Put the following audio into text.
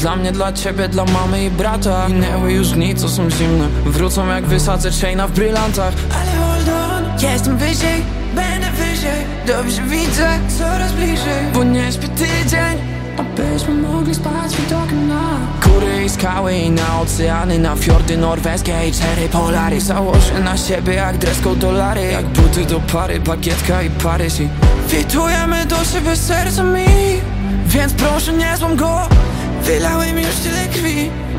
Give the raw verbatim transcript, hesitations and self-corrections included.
Dla mnie, dla ciebie, dla mamy i brata. Minęły już dni, co są zimne, wrócą jak wysadzę chaina w brylantach. Ale hold on, jestem wyżej, będę wyżej. Dobrze widzę, coraz bliżej, bo nie śpię tydzień, abyśmy mogli spać widokiem na góry i skały i na oceany, na fiordy norweskie i cztery polary. Założę na siebie jak dress code dolary, jak buty do pary, bagietka i Paryż. I witujemy do siebie sercami, więc proszę nie złam go. Wylałem już tyle krwi.